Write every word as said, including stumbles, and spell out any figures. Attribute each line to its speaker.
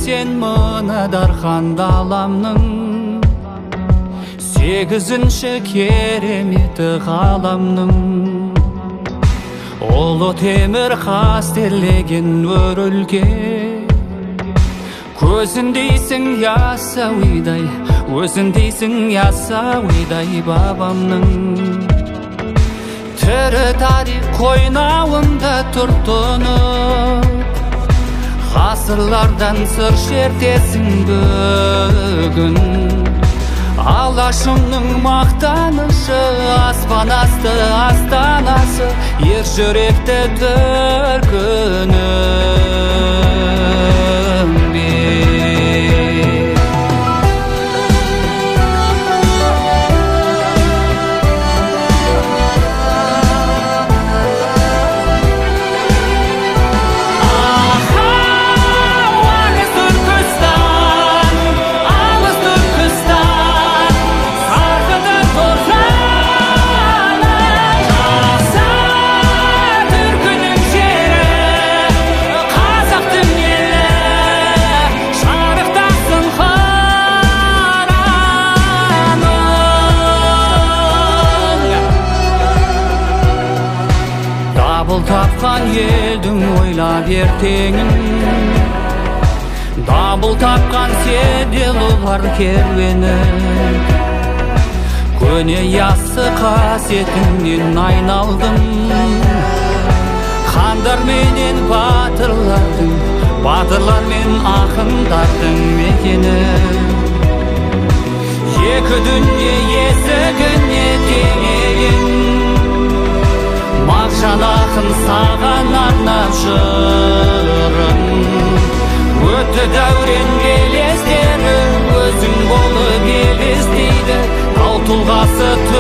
Speaker 1: сен мына дархан даламның сегізінші кереметі ғаламның ұлы темір қастерлеген өрілге көзіндейсің ясауидай, өзіндейсің ясауидай бабамның тірі тарих қойнауында тұртынып ғасырлардан сыр шертесің бүгін алашымның мақтанышы аспан асты астанасы ер жүректі төркінім Дабыл тапқан елдің ойлап ертеңін Дабыл тапқан седелулар керуені Көне яссы қасиетіңнен айналдым Хандар менен батырлардың Батырлар мен ақындардың мекені Екі дүние есігіне теңеген Мағжан ақын саған арнап жырын Өтті дәурен белестері өзің болып елестейді Тау тұлғасы